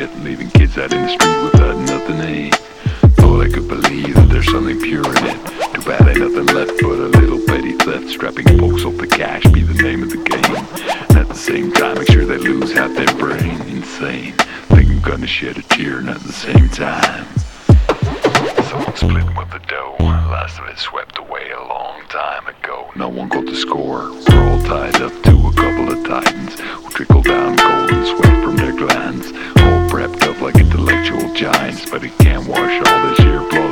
shit, leaving kids out in the street without nothing to eat. Thought I could believe that there's something pure in it. Too bad ain't nothing left but a little petty theft. Strapping folks off the cash be the name of the game. And at the same time, make sure they lose half their brain. Insane, think I'm gonna shed a tear, and at the same time someone splitting with the dough. Last of it swept away a long time ago. No one got the score. We're all tied up to a couple of titans who trickle down gold and sweat from their glands. All prepped up like intellectual giants, but it can't wash all this here blood